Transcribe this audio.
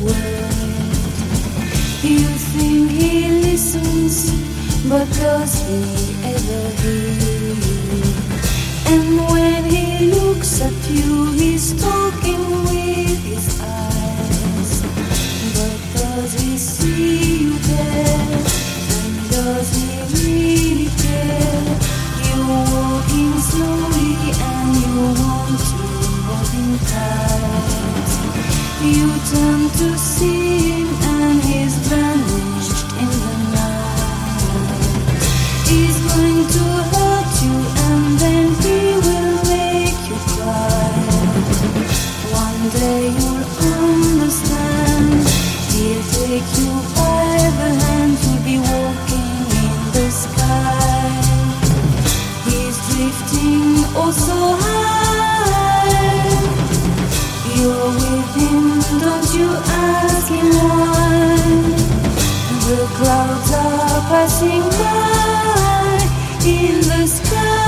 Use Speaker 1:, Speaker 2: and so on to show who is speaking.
Speaker 1: word. You think he listens, but does he ever hear you? And when he looks at you, he's talking with his eyes. But does he see you there? And does he really care? You're walking slowly and you want to hold him tight. You turn to see him and he's vanished in the night. He's going to hurt you and then he will make you cry. One day you'll understand. He'll take you by the hand. You'll be walking in the sky. He's drifting oh so high. You're with him, don't you ask him why. The clouds are passing by in the sky.